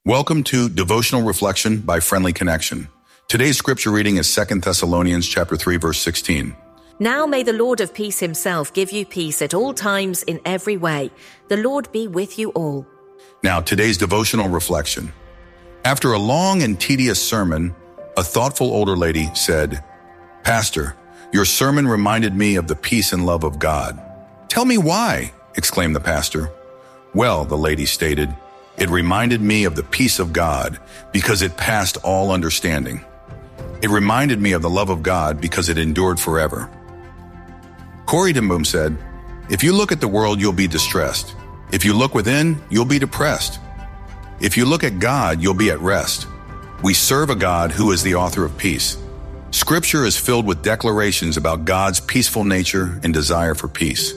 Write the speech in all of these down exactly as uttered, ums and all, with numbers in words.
Welcome to Devotional Reflection by Friendly Connection. Today's scripture reading is Second Thessalonians chapter three, verse sixteen. Now may the Lord of peace himself give you peace at all times in every way. The Lord be with you all. Now, today's devotional reflection. After a long and tedious sermon, a thoughtful older lady said, "Pastor, your sermon reminded me of the peace and love of God." "Tell me why," exclaimed the pastor. "Well," the lady stated, "it reminded me of the peace of God because it passed all understanding. It reminded me of the love of God because it endured forever." Corrie ten Boom said, "If you look at the world, you'll be distressed. If you look within, you'll be depressed. If you look at God, you'll be at rest. We serve a God who is the author of peace." Scripture is filled with declarations about God's peaceful nature and desire for peace.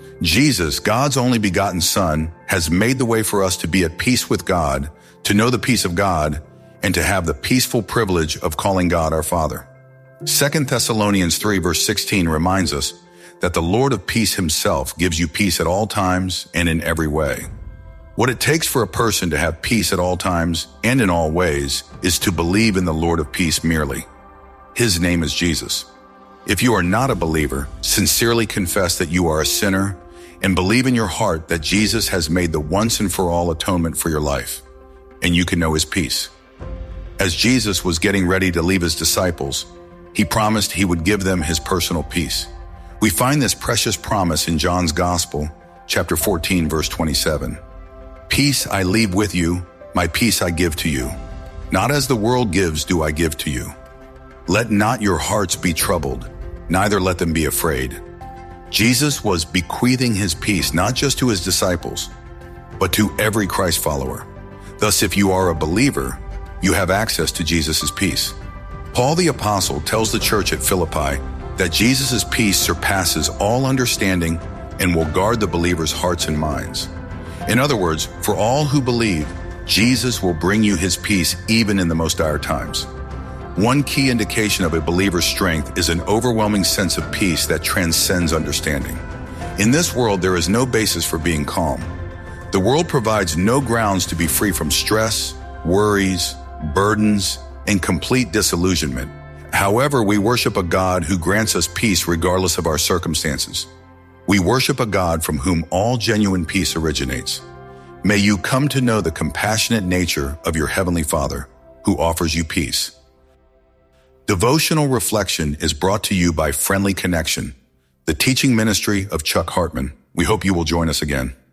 Jesus, God's only begotten Son, has made the way for us to be at peace with God, to know the peace of God, and to have the peaceful privilege of calling God our Father. Second Thessalonians three, verse sixteen reminds us that the Lord of peace himself gives you peace at all times and in every way. What it takes for a person to have peace at all times and in all ways is to believe in the Lord of peace merely. His name is Jesus. If you are not a believer, sincerely confess that you are a sinner and believe in your heart that Jesus has made the once and for all atonement for your life, and you can know his peace. As Jesus was getting ready to leave his disciples, he promised he would give them his personal peace. We find this precious promise in John's Gospel, chapter fourteen, verse twenty-seven. "Peace I leave with you, my peace I give to you. Not as the world gives do I give to you. Let not your hearts be troubled, neither let them be afraid." Jesus was bequeathing his peace not just to his disciples, but to every Christ follower. Thus, if you are a believer, you have access to Jesus' peace. Paul the Apostle tells the church at Philippi that Jesus' peace surpasses all understanding and will guard the believers' hearts and minds. In other words, for all who believe, Jesus will bring you his peace even in the most dire times. One key indication of a believer's strength is an overwhelming sense of peace that transcends understanding. In this world, there is no basis for being calm. The world provides no grounds to be free from stress, worries, burdens, and complete disillusionment. However, we worship a God who grants us peace regardless of our circumstances. We worship a God from whom all genuine peace originates. May you come to know the compassionate nature of your Heavenly Father, who offers you peace. Devotional Reflection is brought to you by Friendly Connection, the teaching ministry of Chuck Hartman. We hope you will join us again.